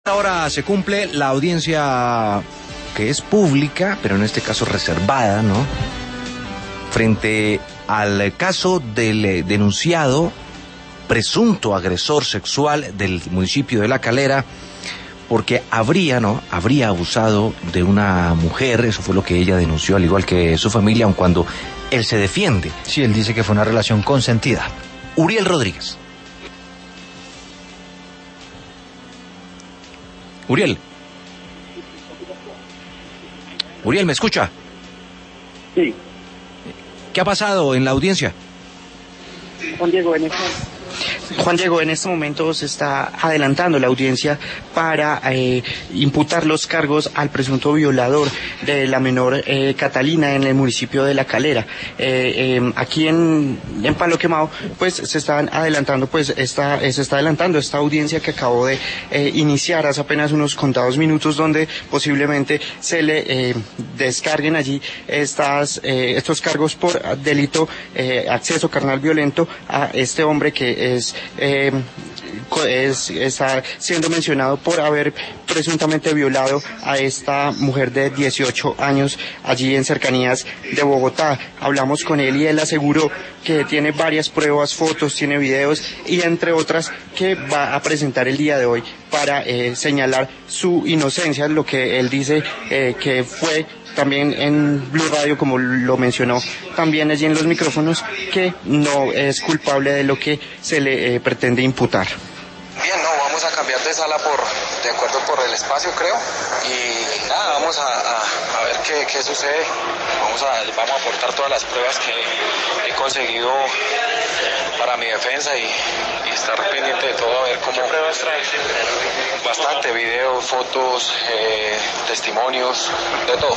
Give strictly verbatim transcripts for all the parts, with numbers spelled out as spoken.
Ahora se cumple la audiencia que es pública, pero en este caso reservada, ¿no? Frente al caso del denunciado presunto agresor sexual del municipio de La Calera, porque habría, ¿no? Habría abusado de una mujer, eso fue lo que ella denunció, al igual que su familia, aun cuando él se defiende. Sí, él dice que fue una relación consentida. Uriel Rodríguez. Uriel. Uriel, ¿me escucha? Sí. ¿Qué ha pasado en la audiencia? Juan Diego, en este, Juan Diego, en este momento se está adelantando la audiencia para eh, imputar los cargos al presunto violador de la menor eh, Catalina en el municipio de La Calera. Eh, eh, aquí en, en Palo Quemado, pues se están adelantando, pues esta, eh, se está adelantando esta audiencia que acabó de eh, iniciar hace apenas unos contados minutos, donde posiblemente se le eh, descarguen allí estas, eh, estos cargos por delito eh, acceso carnal violento a este hombre que es Eh, es, está siendo mencionado por haber presuntamente violado a esta mujer de dieciocho años allí en cercanías de Bogotá. Hablamos con él y él aseguró que tiene varias pruebas, fotos, tiene videos y entre otras que va a presentar el día de hoy para eh, señalar su inocencia, lo que él dice eh, que fue también en Blue Radio, como lo mencionó también allí en los micrófonos, que no es culpable de lo que se le eh, pretende imputar. Bien, no, vamos a cambiar de sala por, de acuerdo por el espacio, creo, y nada, vamos a, a, a ver qué, qué sucede. Vamos a, vamos a aportar todas las pruebas que he conseguido para mi defensa y, y estar pendiente de todo, a ver cómo... ¿Qué pruebas traes? Bastante, videos, fotos, eh, testimonios, de todo.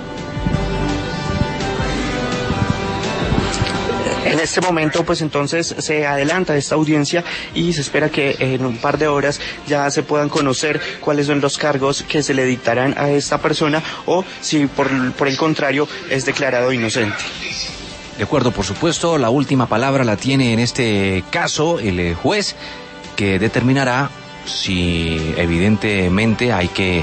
En este momento, pues entonces se adelanta esta audiencia y se espera que en un par de horas ya se puedan conocer cuáles son los cargos que se le dictarán a esta persona o si por, por el contrario es declarado inocente. De acuerdo, por supuesto, la última palabra la tiene en este caso el juez, que determinará si evidentemente hay que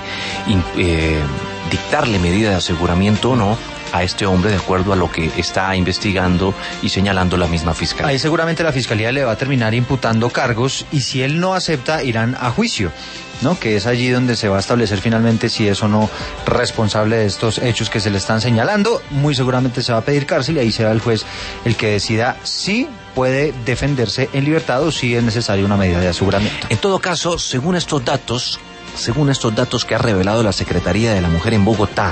eh, dictarle medida de aseguramiento o no a este hombre de acuerdo a lo que está investigando y señalando la misma fiscalía. Ahí seguramente la fiscalía le va a terminar imputando cargos y si él no acepta irán a juicio, ¿no? Que es allí donde se va a establecer finalmente si es o no responsable de estos hechos que se le están señalando. Muy seguramente se va a pedir cárcel y ahí será el juez el que decida si puede defenderse en libertad o si es necesaria una medida de aseguramiento. En todo caso, según estos datos, según estos datos que ha revelado la Secretaría de la Mujer en Bogotá,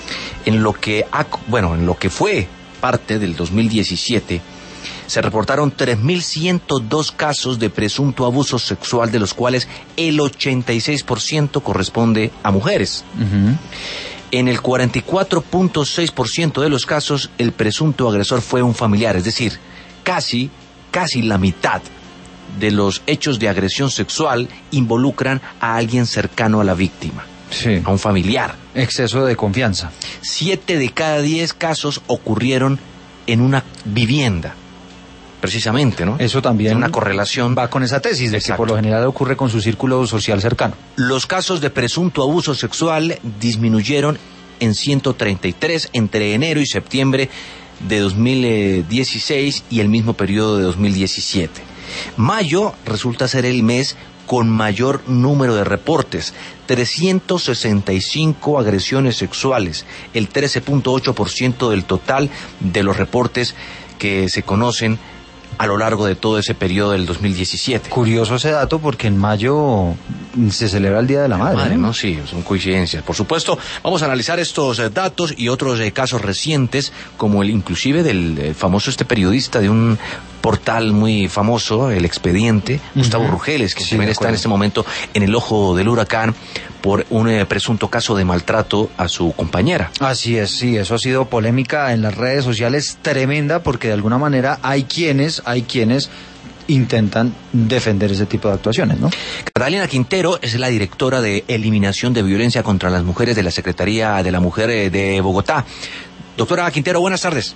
en lo que ha, bueno, en lo que fue parte del dos mil diecisiete, se reportaron tres mil ciento dos casos de presunto abuso sexual, de los cuales el ochenta y seis por ciento corresponde a mujeres. Uh-huh. En el cuarenta y cuatro punto seis por ciento de los casos, el presunto agresor fue un familiar, es decir, casi, casi la mitad de los hechos de agresión sexual involucran a alguien cercano a la víctima. Sí. A un familiar. Exceso de confianza. Siete de cada diez casos ocurrieron en una vivienda. Precisamente, ¿no? Eso también una correlación. Va con esa tesis de Exacto. que por lo general ocurre con su círculo social cercano. Los casos de presunto abuso sexual disminuyeron en ciento treinta y tres entre enero y septiembre de dos mil dieciséis y el mismo periodo de dos mil diecisiete. Mayo resulta ser el mes con mayor número de reportes, trescientas sesenta y cinco agresiones sexuales, el trece punto ocho por ciento del total de los reportes que se conocen a lo largo de todo ese periodo del dos mil diecisiete. Curioso ese dato porque en mayo se celebra el Día de la Madre. Madre, ¿no? ¿no? Sí, son coincidencias. Por supuesto, vamos a analizar estos eh, datos y otros eh, casos recientes, como el inclusive del eh, famoso este periodista de un portal muy famoso, El Expediente, uh-huh. Gustavo Rugeles, que sí, también está en este momento en el ojo del huracán por un eh, presunto caso de maltrato a su compañera. Así es, sí, eso ha sido polémica en las redes sociales tremenda porque de alguna manera hay quienes, hay quienes intentan defender ese tipo de actuaciones, ¿no? Catalina Quintero es la directora de Eliminación de Violencia contra las Mujeres de la Secretaría de la Mujer eh, de Bogotá. Doctora Quintero, buenas tardes.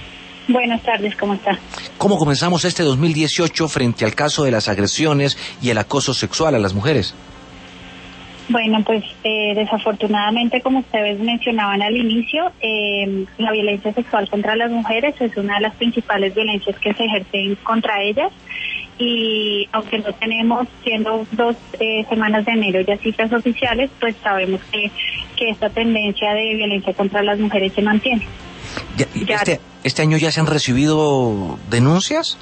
Buenas tardes, ¿cómo está? ¿Cómo comenzamos este dos mil dieciocho frente al caso de las agresiones y el acoso sexual a las mujeres? Bueno, pues eh, desafortunadamente, como ustedes mencionaban al inicio, eh, la violencia sexual contra las mujeres es una de las principales violencias que se ejercen contra ellas. Y aunque no tenemos, siendo dos eh, semanas de enero ya cifras oficiales, pues sabemos que, que esta tendencia de violencia contra las mujeres se mantiene. Ya, Ya, este, ¿Este año ya se han recibido denuncias?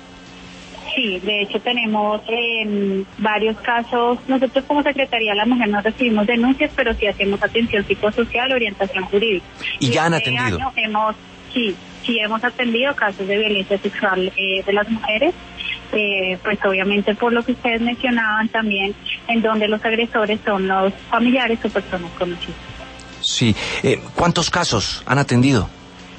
Sí, de hecho tenemos eh, varios casos. Nosotros como Secretaría de la Mujer no recibimos denuncias, pero sí hacemos atención psicosocial, orientación jurídica. ¿Y ya han este atendido? Año hemos, sí, sí hemos atendido casos de violencia sexual eh, de las mujeres. Eh, pues obviamente por lo que ustedes mencionaban también, en donde los agresores son los familiares o personas conocidas. Sí. Eh, ¿Cuántos casos han atendido?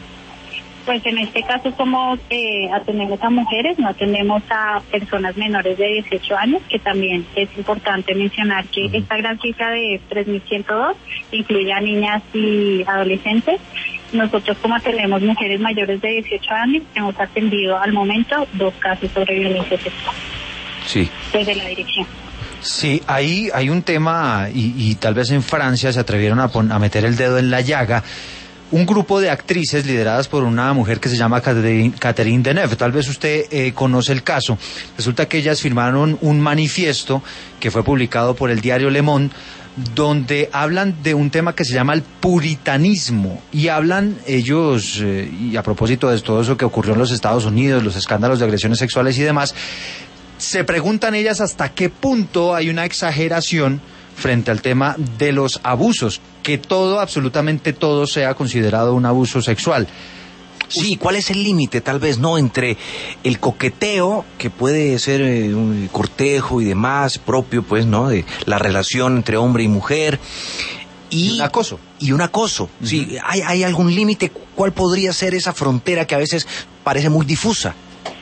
Pues en este caso somos, eh, atendemos a mujeres, no atendemos a personas menores de dieciocho años, que también es importante mencionar que uh-huh. esta gran cifra de tres mil ciento dos incluye a niñas y adolescentes. Nosotros, como atendemos mujeres mayores de dieciocho años, hemos atendido al momento dos casos sobre violencia sexual. Sí. Desde la dirección. Sí, ahí hay un tema, y, y tal vez en Francia se atrevieron a, pon, a meter el dedo en la llaga. Un grupo de actrices lideradas por una mujer que se llama Catherine, Catherine Deneuve. Tal vez usted eh, conoce el caso. Resulta que ellas firmaron un manifiesto que fue publicado por el diario Le Monde, donde hablan de un tema que se llama el puritanismo, y hablan ellos, eh, y a propósito de todo eso que ocurrió en los Estados Unidos, los escándalos de agresiones sexuales y demás, se preguntan ellas hasta qué punto hay una exageración frente al tema de los abusos, que todo, absolutamente todo, sea considerado un abuso sexual. Sí, ¿cuál es el límite, tal vez, no, entre el coqueteo, que puede ser eh, un cortejo y demás, propio, pues, ¿no?, de la relación entre hombre y mujer, y, y un acoso. Y un acoso, uh-huh. Sí, ¿hay, hay algún límite? ¿Cuál podría ser esa frontera que a veces parece muy difusa?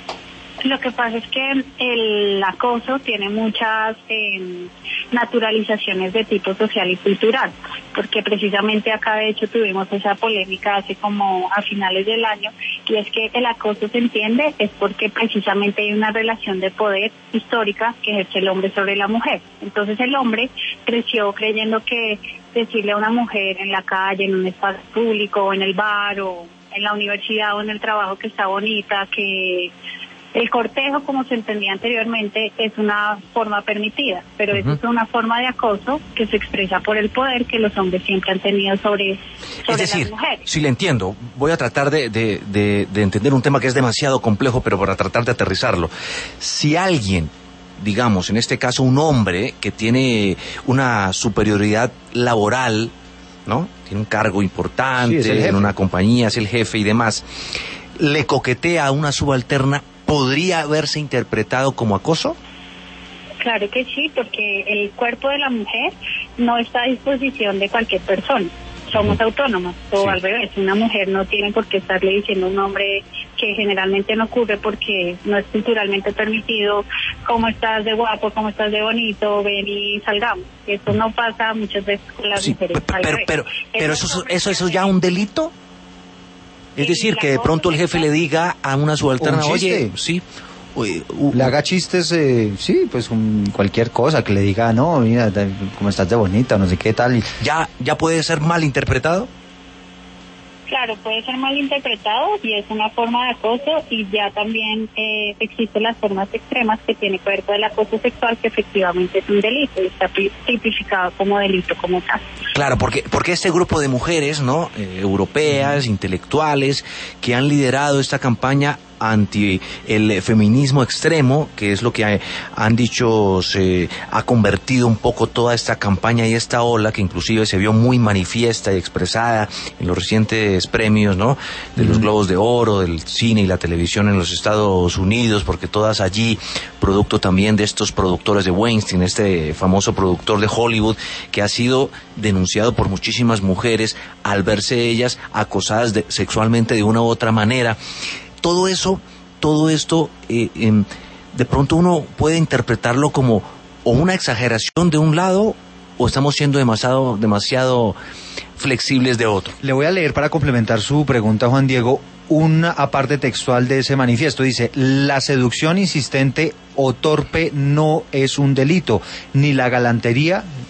Lo que pasa es que el acoso tiene muchas eh, naturalizaciones de tipo social y cultural, porque precisamente acá de hecho tuvimos esa polémica hace como a finales del año, y es que el acoso se entiende es porque precisamente hay una relación de poder histórica que ejerce el hombre sobre la mujer. Entonces el hombre creció creyendo que decirle a una mujer en la calle, en un espacio público, o en el bar, o en la universidad, o en el trabajo, que está bonita, que el cortejo, como se entendía anteriormente, es una forma permitida, pero uh-huh. eso es una forma de acoso que se expresa por el poder que los hombres siempre han tenido sobre, sobre es decir, las mujeres. Si le entiendo, voy a tratar de, de, de, de entender un tema que es demasiado complejo, pero para tratar de aterrizarlo. Si alguien, digamos, en este caso un hombre que tiene una superioridad laboral, ¿no?, tiene un cargo importante sí, en una compañía, es el jefe y demás, le coquetea a una subalterna, ¿podría haberse interpretado como acoso? Claro que sí, porque el cuerpo de la mujer no está a disposición de cualquier persona. Somos autónomos, o sí. al revés, una mujer no tiene por qué estarle diciendo a un hombre, que generalmente no ocurre porque no es culturalmente permitido, cómo estás de guapo, cómo estás de bonito, ven y salgamos. Eso no pasa muchas veces con las sí, mujeres. Pero, pero, pero, pero eso, eso, eso es ya un delito. Es decir, que de pronto el jefe le diga a una subalterna, oye, sí, oye, uh, le haga chistes, eh, sí, pues um, cualquier cosa, que le diga, no, mira, como estás de bonita, no sé qué tal. ¿Ya, ya puede ser mal interpretado? Claro, puede ser mal interpretado y es una forma de acoso, y ya también eh, existen las formas extremas que tiene que ver con el acoso sexual, que efectivamente es un delito y está tipificado como delito como tal. Claro, porque porque este grupo de mujeres, ¿no?, eh, europeas, mm. intelectuales, que han liderado esta campaña anti el feminismo extremo, que es lo que han dicho se ha convertido un poco toda esta campaña y esta ola, que inclusive se vio muy manifiesta y expresada en los recientes premios, ¿no?, de los Globos de Oro, del cine y la televisión en los Estados Unidos, porque todas allí, producto también de estos productores de Weinstein, este famoso productor de Hollywood, que ha sido denunciado por muchísimas mujeres al verse ellas acosadas de, sexualmente de una u otra manera. Todo eso, todo esto, eh, eh, de pronto uno puede interpretarlo como o una exageración de un lado, o estamos siendo demasiado, demasiado flexibles de otro. Le voy a leer, para complementar su pregunta, Juan Diego, una aparte textual de ese manifiesto. Dice: la seducción insistente o torpe no es un delito, ni la galantería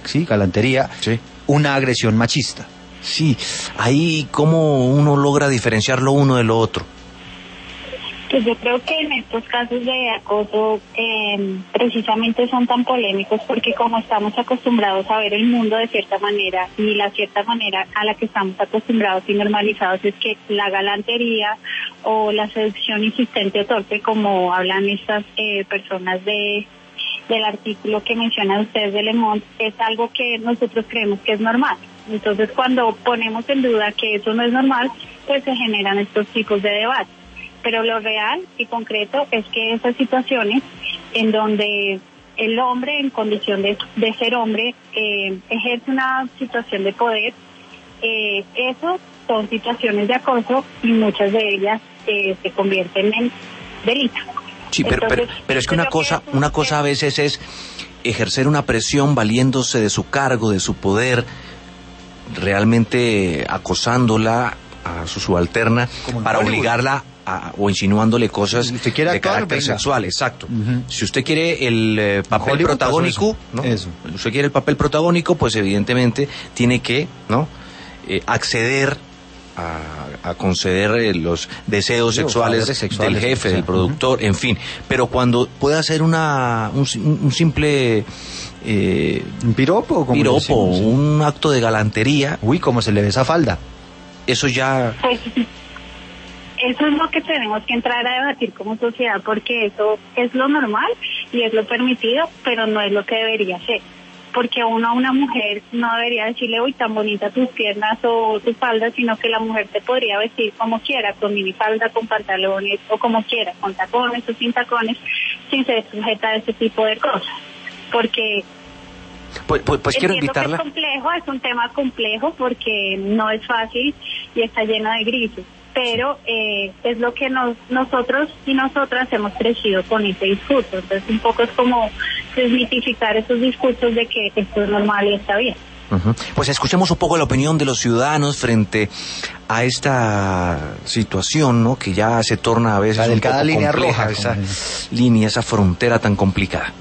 sí, galantería, Sí. una agresión machista. Sí, ahí cómo uno logra diferenciar lo uno de lo otro. Pues yo creo que en estos casos de acoso eh, precisamente son tan polémicos porque como estamos acostumbrados a ver el mundo de cierta manera y la cierta manera a la que estamos acostumbrados y normalizados es que la galantería o la seducción insistente o torpe, como hablan estas eh, personas de del artículo que mencionan ustedes de Le Monde, es algo que nosotros creemos que es normal. Entonces cuando ponemos en duda que eso no es normal, pues se generan estos tipos de debates. Pero lo real y concreto es que esas situaciones en donde el hombre en condición de, de ser hombre eh, ejerce una situación de poder, eh, eso son situaciones de acoso y muchas de ellas eh, se convierten en delito. Sí, pero, Entonces, pero, pero es que una creo cosa, que es un una cosa a veces es ejercer una presión valiéndose de su cargo, de su poder, realmente acosándola a su subalterna para obligarla a, o insinuándole cosas Si usted quiere de actuar, carácter venga. sexual, exacto. Ujú. Si usted quiere el eh, papel Hollywood protagónico, pasó ¿no? eso. Eso. Usted quiere el papel protagónico, pues evidentemente tiene que, ¿no? Eh, acceder a, a conceder eh, los deseos Sí, o sexuales, favores sexuales, del jefe, o sea, del productor, en fin. Pero cuando puede hacer una un, un simple eh, ¿Un piropo? Como piropo, decimos, sí. un acto de galantería, Uy, cómo se le ve esa falda. eso ya... Pues eso es lo que tenemos que entrar a debatir como sociedad, porque eso es lo normal y es lo permitido, pero no es lo que debería ser. Porque uno a una mujer no debería decirle, uy, tan bonita tus piernas o tu falda, sino que la mujer te podría vestir como quiera, con minifalda, con pantalones, o como quiera, con tacones o sin tacones, sin ser sujeta a ese tipo de cosas. Porque Pues, pues, pues quiero entiendo que invitarla... es complejo, es un tema complejo porque no es fácil y está lleno de grises, pero eh, es lo que nos, nosotros y nosotras hemos crecido con ese discurso. Entonces un poco es como desmitificar esos discursos de que esto es normal y está bien. Ujú. Pues escuchemos un poco la opinión de los ciudadanos frente a esta situación, ¿no? Que ya se torna a veces La un delgada poco línea compleja, roja, esa como línea, esa frontera tan complicada.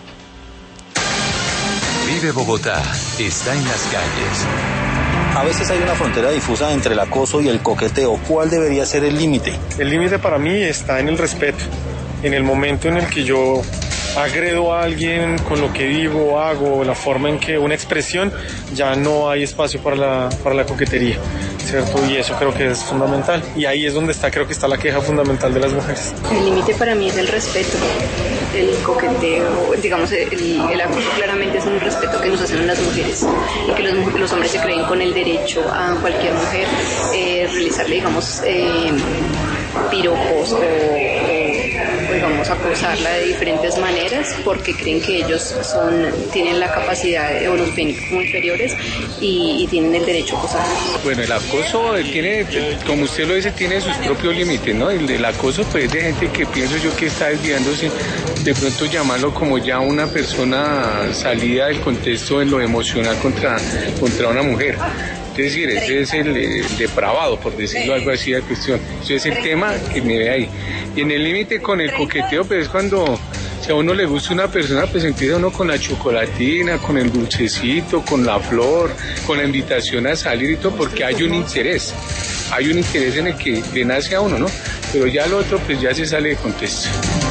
Vive Bogotá está en las calles. A veces hay una frontera difusa entre el acoso y el coqueteo. ¿Cuál debería ser el límite? El límite para mí está en el respeto. En el momento en el que yo agredo a alguien con lo que digo, hago, la forma en que una expresión, ya no hay espacio para la, para la coquetería, ¿cierto? Y eso creo que es fundamental. Y ahí es donde está, creo que está la queja fundamental de las mujeres. El límite para mí es el respeto, el coqueteo, digamos, el, el acoso claramente es un respeto que nos hacen las mujeres y que los, los hombres se creen con el derecho a cualquier mujer eh, realizarle, digamos, eh, piropos o, o, digamos, acosarla de diferentes maneras porque creen que ellos son, tienen la capacidad o los ven como inferiores y, y tienen el derecho a acosar. Bueno, el acoso él tiene, como usted lo dice, tiene sus propios límites, ¿no? El del acoso pues de gente que pienso yo que está desviándose, de pronto llamarlo como ya una persona salida del contexto en lo emocional contra, contra una mujer. Es decir, ese es el, el depravado, por decirlo algo así de cuestión. Ese es el tema que me ve ahí. Y en el límite con el coqueteo, pues es cuando si a uno le gusta una persona, pues empieza uno con la chocolatina, con el dulcecito, con la flor, con la invitación a salir y todo, porque hay un interés. Hay un interés en el que le nace a uno, ¿no? Pero ya lo otro, pues ya se sale de contexto.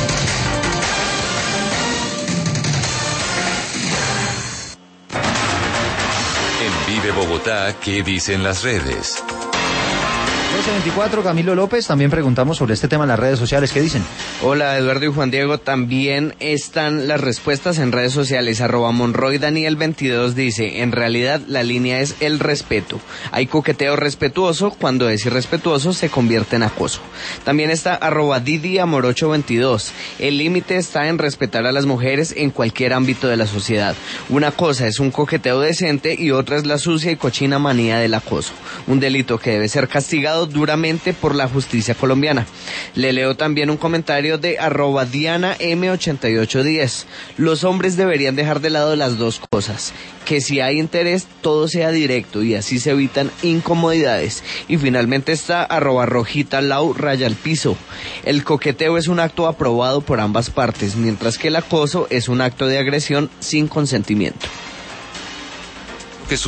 En Vive Bogotá, ¿qué dicen las redes? doce veinticuatro, Camilo López, también preguntamos sobre este tema en las redes sociales, ¿qué dicen? Hola Eduardo y Juan Diego, también están las respuestas en redes sociales, arroba Monroy Daniel veintidós dice, en realidad la línea es el respeto, hay coqueteo respetuoso, cuando es irrespetuoso se convierte en acoso. También está arroba Didi Amorocho veintidós, el límite está en respetar a las mujeres en cualquier ámbito de la sociedad, una cosa es un coqueteo decente y otra es la sucia y cochina manía del acoso, un delito que debe ser castigado duramente por la justicia colombiana. Le leo también un comentario de arroba Diana M ochenta y ocho diez. Los hombres deberían dejar de lado las dos cosas, que si hay interés todo sea directo y así se evitan incomodidades. Y finalmente está arroba Rojita Lau raya al piso. El coqueteo es un acto aprobado por ambas partes, mientras que el acoso es un acto de agresión sin consentimiento.